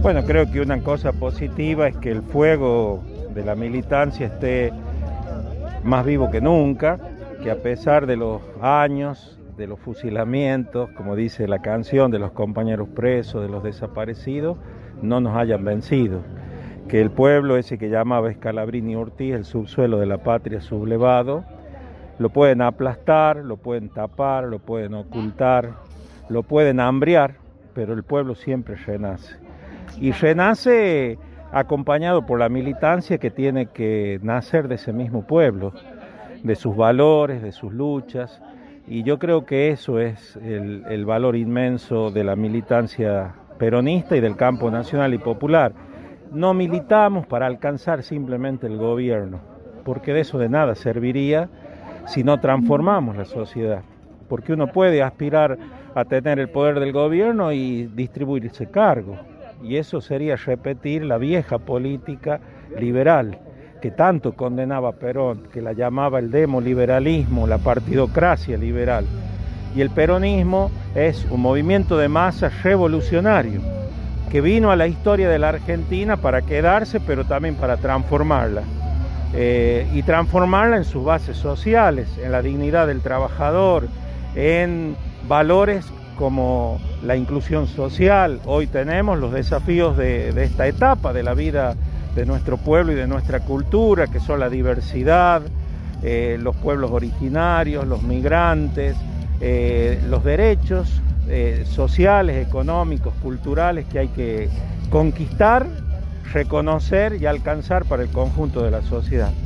Bueno, creo que una cosa positiva es que el fuego de la militancia esté más vivo que nunca, que a pesar de los años, de los fusilamientos, como dice la canción, de los compañeros presos, de los desaparecidos, no nos hayan vencido. Que el pueblo ese que llamaba Scalabrini Ortiz, el subsuelo de la patria sublevado, lo pueden aplastar, lo pueden tapar, lo pueden ocultar, lo pueden hambriar, pero el pueblo siempre renace. Y renace acompañado por la militancia que tiene que nacer de ese mismo pueblo, de sus valores, de sus luchas, y yo creo que eso es el valor inmenso de la militancia peronista y del campo nacional y popular. No militamos para alcanzar simplemente el gobierno, porque de eso de nada serviría si no transformamos la sociedad, porque uno puede aspirar a tener el poder del gobierno y distribuirse cargos, y eso sería repetir la vieja política liberal que tanto condenaba Perón, que la llamaba el demoliberalismo, la partidocracia liberal. Y el peronismo es un movimiento de masas revolucionario que vino a la historia de la Argentina para quedarse, pero también para transformarla. Y transformarla en sus bases sociales, en la dignidad del trabajador, en valores como la inclusión social. Hoy tenemos los desafíos de esta etapa de la vida de nuestro pueblo y de nuestra cultura, que son la diversidad, los pueblos originarios, los migrantes, los derechos sociales, económicos, culturales que hay que conquistar, reconocer y alcanzar para el conjunto de la sociedad.